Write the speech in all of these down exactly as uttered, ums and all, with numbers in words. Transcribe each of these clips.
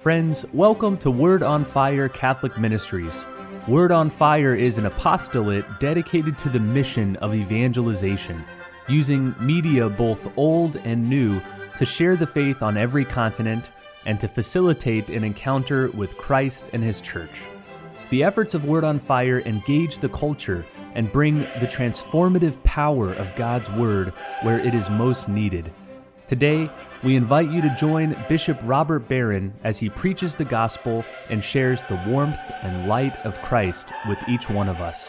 Friends, welcome to Word on Fire Catholic Ministries. Word on Fire is an apostolate dedicated to the mission of evangelization, using media both old and new to share the faith on every continent and to facilitate an encounter with Christ and His Church. The efforts of Word on Fire engage the culture and bring the transformative power of God's Word where it is most needed. Today, we invite you to join Bishop Robert Barron as he preaches the gospel and shares the warmth and light of Christ with each one of us.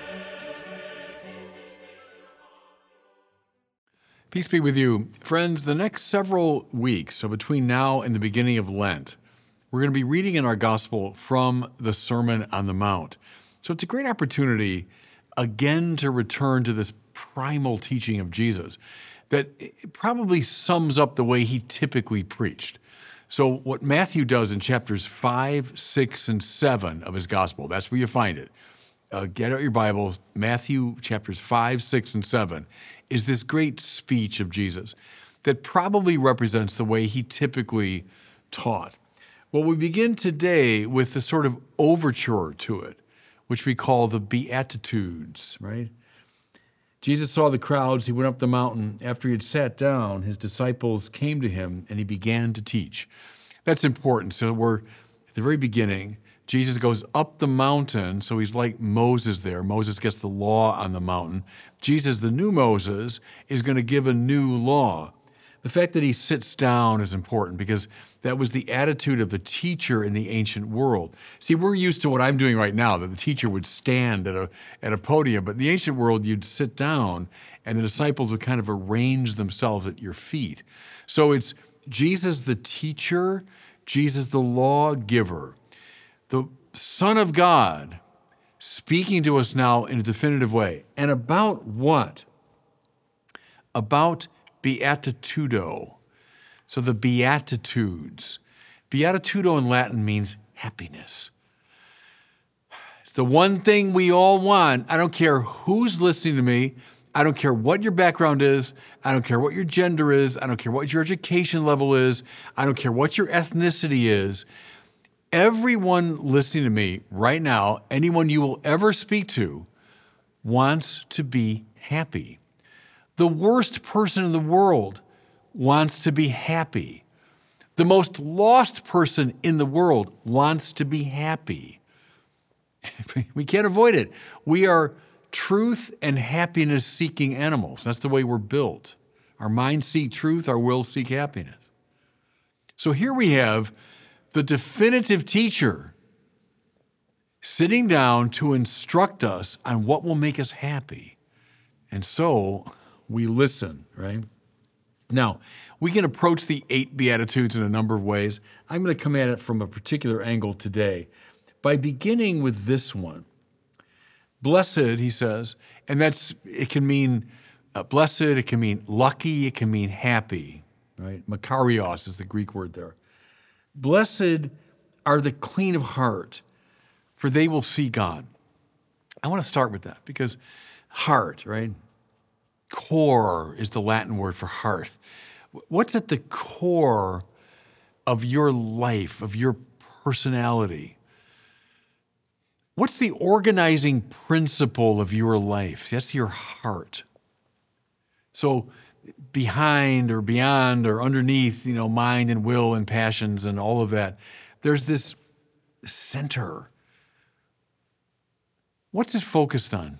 Peace be with you. Friends, the next several weeks, so between now and the beginning of Lent, we're going to be reading in our gospel from the Sermon on the Mount. So it's a great opportunity, again, to return to this primal teaching of Jesus that probably sums up the way he typically preached. So what Matthew does in chapters five, six, and seven of his gospel, that's where you find it. Uh, get out your Bibles, Matthew chapters five, six, and seven, is this great speech of Jesus that probably represents the way he typically taught. Well, we begin today with the sort of overture to it, which we call the Beatitudes, right? Jesus saw the crowds. He went up the mountain. After he had sat down, his disciples came to him, and he began to teach. That's important. So we're at the very beginning. Jesus goes up the mountain, so he's like Moses there. Moses gets the law on the mountain. Jesus, the new Moses, is going to give a new law. The fact that he sits down is important because that was the attitude of the teacher in the ancient world. See, we're used to what I'm doing right now, that the teacher would stand at a at a podium, but in the ancient world, you'd sit down and the disciples would kind of arrange themselves at your feet. So it's Jesus the teacher, Jesus the lawgiver, the Son of God speaking to us now in a definitive way. And about what? About beatitudo. So the Beatitudes. Beatitudo in Latin means happiness. It's the one thing we all want. I don't care who's listening to me. I don't care what your background is. I don't care what your gender is. I don't care what your education level is. I don't care what your ethnicity is. Everyone listening to me right now, anyone you will ever speak to, wants to be happy. The worst person in the world wants to be happy. The most lost person in the world wants to be happy. We can't avoid it. We are truth and happiness-seeking animals. That's the way we're built. Our minds seek truth, our wills seek happiness. So here we have the definitive teacher sitting down to instruct us on what will make us happy. And so we listen, right? Now, we can approach the eight Beatitudes in a number of ways. I'm going to come at it from a particular angle today by beginning with this one. Blessed, he says, and that's, it can mean uh, blessed, it can mean lucky, it can mean happy, right? Makarios is the Greek word there. Blessed are the clean of heart, for they will see God. I want to start with that because heart, right? Core is the Latin word for heart. What's at the core of your life, of your personality? What's the organizing principle of your life? That's your heart. So behind or beyond or underneath, you know, mind and will and passions and all of that, there's this center. What's it focused on?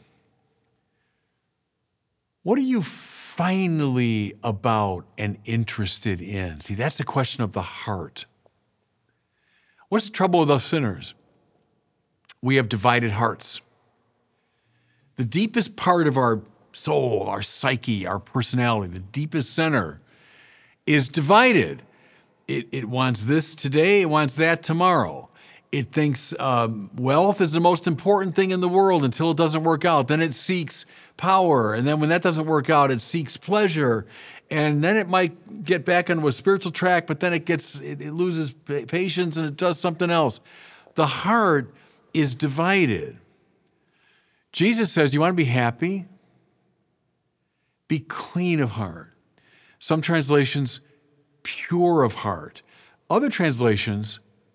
What are you finally about and interested in? See, that's the question of the heart. What's the trouble with us sinners? We have divided hearts. The deepest part of our soul, our psyche, our personality, the deepest center is divided. It, it wants this today, it wants that tomorrow. It thinks um, wealth is the most important thing in the world until it doesn't work out. Then it seeks power. And then when that doesn't work out, it seeks pleasure. And then it might get back onto a spiritual track, but then it gets it, it loses patience and it does something else. The heart is divided. Jesus says, you want to be happy? Be clean of heart. Some translations, pure of heart. Other translations,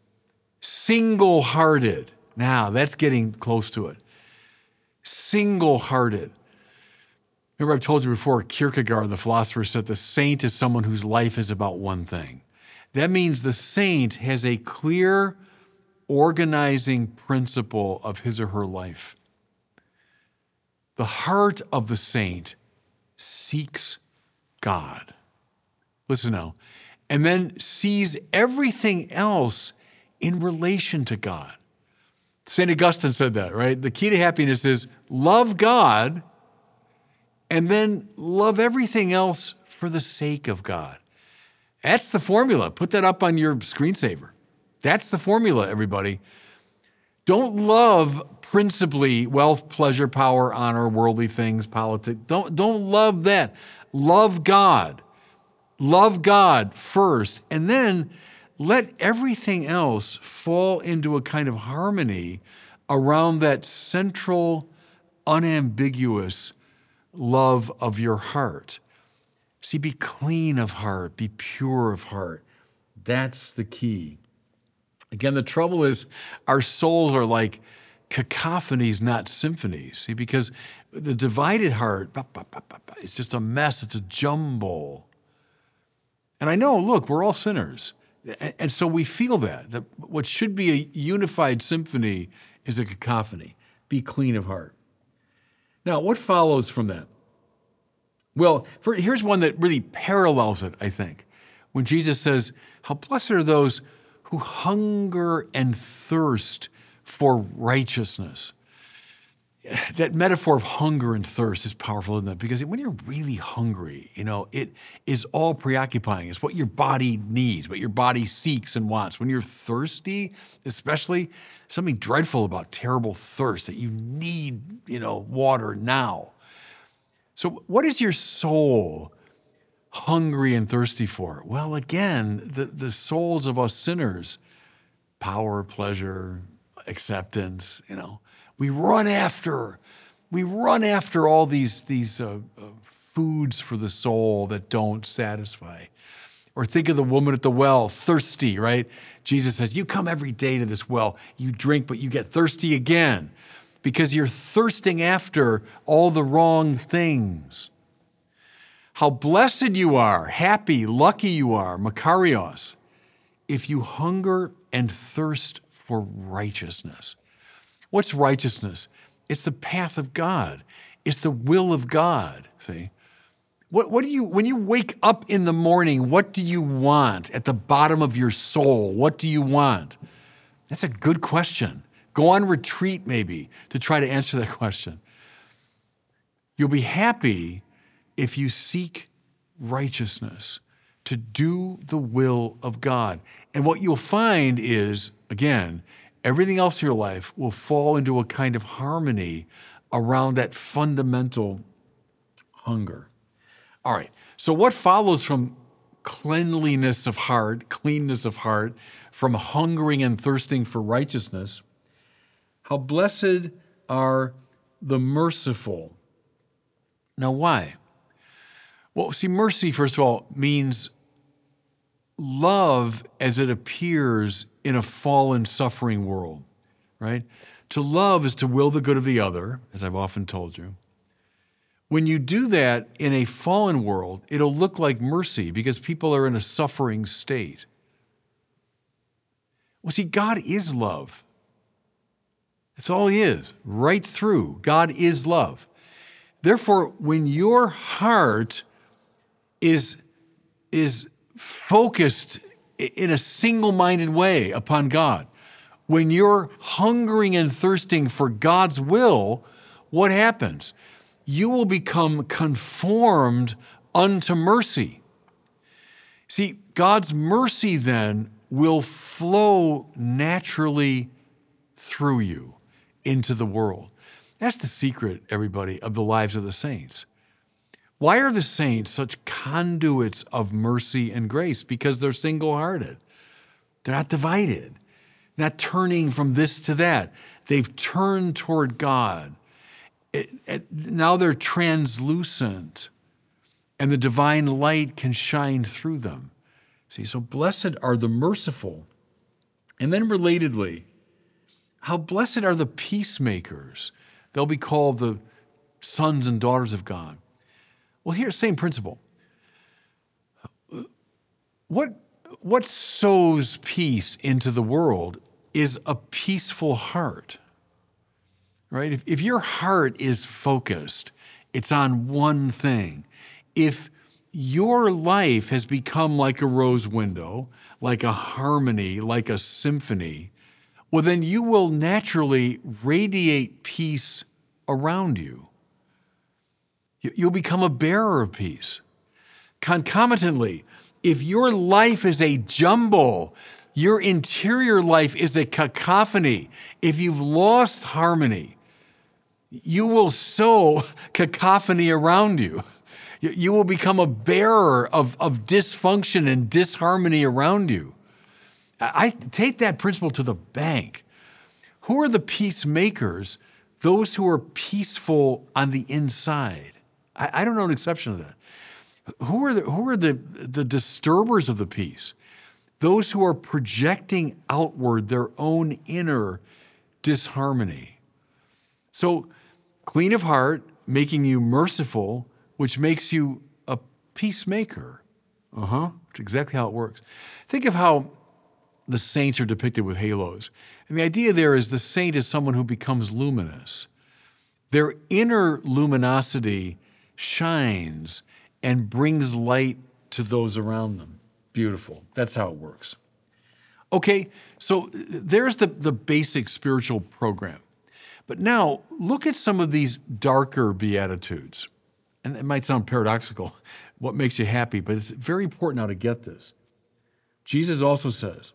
Single-hearted. Now, that's getting close to it. Single-hearted. Remember, I've told you before, Kierkegaard, the philosopher, said the saint is someone whose life is about one thing. That means the saint has a clear, organizing principle of his or her life. The heart of the saint seeks God. Listen now. And then sees everything else in relation to God. Saint Augustine said that, right? The key to happiness is love God and then love everything else for the sake of God. That's the formula. Put that up on your screensaver. That's the formula, everybody. Don't love principally wealth, pleasure, power, honor, worldly things, politics. Don't, don't love that. Love God. Love God first, and then let everything else fall into a kind of harmony around that central, unambiguous love of your heart. See, be clean of heart, be pure of heart. That's the key. Again, the trouble is our souls are like cacophonies, not symphonies. See, because the divided heart, it's just a mess, it's a jumble. And I know, look, we're all sinners. And so we feel that, that what should be a unified symphony is a cacophony. Be clean of heart. Now, what follows from that? Well, for, here's one that really parallels it, I think. When Jesus says, how blessed are those who hunger and thirst for righteousness. That metaphor of hunger and thirst is powerful, isn't it? Because when you're really hungry, you know, it is all preoccupying. It's what your body needs, what your body seeks and wants. When you're thirsty, especially, something dreadful about terrible thirst, that you need, you know, water now. So what is your soul hungry and thirsty for? Well, again, the, the souls of us sinners, power, pleasure, acceptance, you know, we run after, we run after all these, these uh, uh, foods for the soul that don't satisfy. Or think of the woman at the well, thirsty, right? Jesus says, you come every day to this well, you drink, but you get thirsty again because you're thirsting after all the wrong things. How blessed you are, happy, lucky you are, Makarios, if you hunger and thirst for righteousness. What's righteousness? It's the path of God. It's the will of God, see? What, what do you, when you wake up in the morning, what do you want at the bottom of your soul? What do you want? That's a good question. Go on retreat maybe to try to answer that question. You'll be happy if you seek righteousness, to do the will of God. And what you'll find is, again, everything else in your life will fall into a kind of harmony around that fundamental hunger. All right, so what follows from cleanliness of heart, cleanness of heart, from hungering and thirsting for righteousness? How blessed are the merciful. Now, why? Well, see, mercy, first of all, means love as it appears in a fallen, suffering world, right? To love is to will the good of the other, as I've often told you. When you do that in a fallen world, it'll look like mercy because people are in a suffering state. Well, see, God is love. That's all he is, right through. God is love. Therefore, when your heart is, is focused in a single-minded way upon God, when you're hungering and thirsting for God's will, what happens? You will become conformed unto mercy. See, God's mercy then will flow naturally through you into the world. That's the secret, everybody, of the lives of the saints. Why are the saints such conduits of mercy and grace? Because they're single-hearted. They're not divided, not turning from this to that. They've turned toward God. It, it, now they're translucent, and the divine light can shine through them. See, so blessed are the merciful, And then relatedly, how blessed are the peacemakers. They'll be called the sons and daughters of God. Well, here's the same principle. What, what sows peace into the world is a peaceful heart, right? If, if your heart is focused, it's on one thing. If your life has become like a rose window, like a harmony, like a symphony, well, then you will naturally radiate peace around you. You'll become a bearer of peace. Concomitantly, if your life is a jumble, your interior life is a cacophony, if you've lost harmony, you will sow cacophony around you. You will become a bearer of, of dysfunction and disharmony around you. I take that principle to the bank. Who are the peacemakers? Those who are peaceful on the inside. I, I don't know an exception to that. Who are the, who are the, the disturbers of the peace? Those who are projecting outward their own inner disharmony. So, clean of heart, making you merciful, which makes you a peacemaker. Uh-huh. That's exactly how it works. Think of how the saints are depicted with halos. And the idea there is the saint is someone who becomes luminous. Their inner luminosity shines and brings light to those around them. Beautiful. That's how it works. Okay, so there's the, the basic spiritual program. But now, look at some of these darker Beatitudes. And it might sound paradoxical, what makes you happy, but it's very important now to get this. Jesus also says,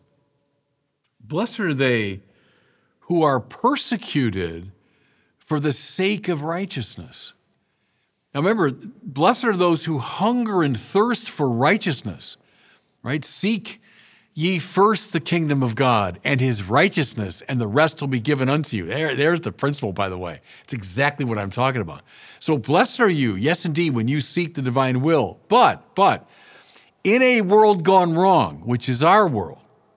blessed are they who are persecuted for the sake of righteousness. Now remember, blessed are those who hunger and thirst for righteousness, right? Seek ye first the kingdom of God and his righteousness, and the rest will be given unto you. There, there's the principle, by the way. It's exactly what I'm talking about. So blessed are you, yes indeed, when you seek the divine will. But, but, in a world gone wrong, which is our world,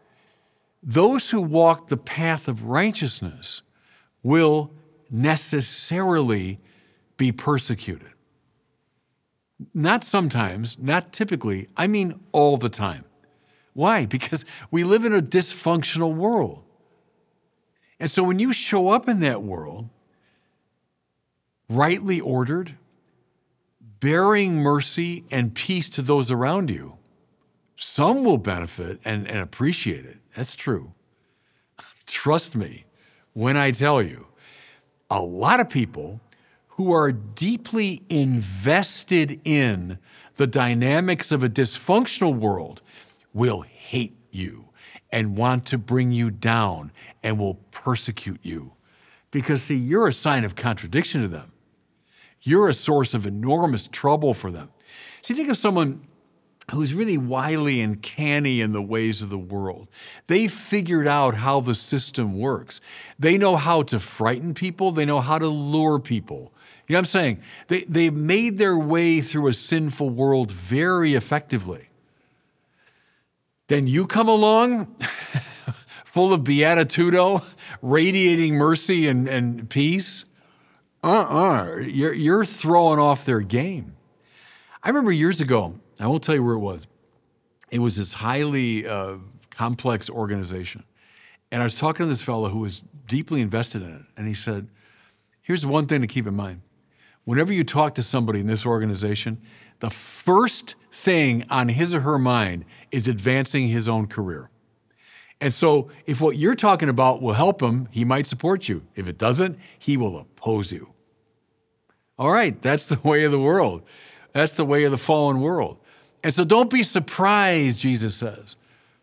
those who walk the path of righteousness will necessarily be persecuted. Not sometimes, not typically, I mean all the time. Why? Because we live in a dysfunctional world. And so when you show up in that world, rightly ordered, bearing mercy and peace to those around you, some will benefit and, and appreciate it. That's true. Trust me when I tell you, a lot of people who are deeply invested in the dynamics of a dysfunctional world will hate you and want to bring you down and will persecute you. Because, see, you're a sign of contradiction to them. You're a source of enormous trouble for them. See, think of someone who's really wily and canny in the ways of the world. They figured out how the system works. They know how to frighten people. They know how to lure people. You know what I'm saying? They, they made their way through a sinful world very effectively. Then you come along, full of beatitudo, radiating mercy and, and peace. Uh-uh, you're, you're throwing off their game. I remember years ago, I won't tell you where it was. It was this highly uh, complex organization. And I was talking to this fellow who was deeply invested in it. And he said, here's one thing to keep in mind. Whenever you talk to somebody in this organization, the first thing on his or her mind is advancing his own career. And so if what you're talking about will help him, he might support you. If it doesn't, he will oppose you. All right, that's the way of the world. That's the way of the fallen world. And so don't be surprised, Jesus says,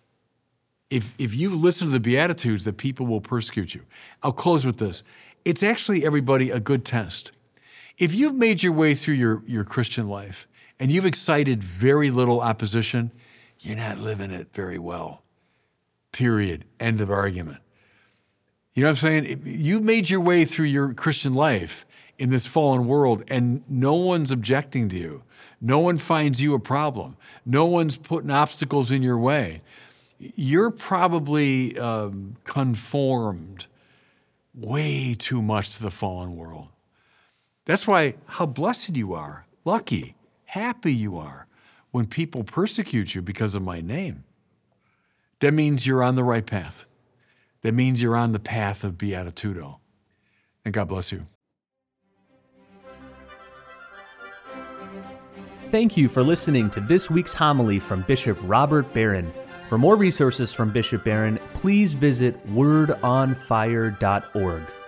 if, if you listen to the Beatitudes, that people will persecute you. I'll close with this. It's actually, everybody, a good test. If you've made your way through your, your Christian life and you've excited very little opposition, you're not living it very well. Period. End of argument. You know what I'm saying? If you've made your way through your Christian life in this fallen world and no one's objecting to you. No one finds you a problem. No one's putting obstacles in your way. you're probably um, conformed way too much to the fallen world. That's why how blessed you are, lucky, happy you are when people persecute you because of my name. That means you're on the right path. That means you're on the path of beatitudo. And God bless you. Thank you for listening to this week's homily from Bishop Robert Barron. For more resources from Bishop Barron, please visit word on fire dot org.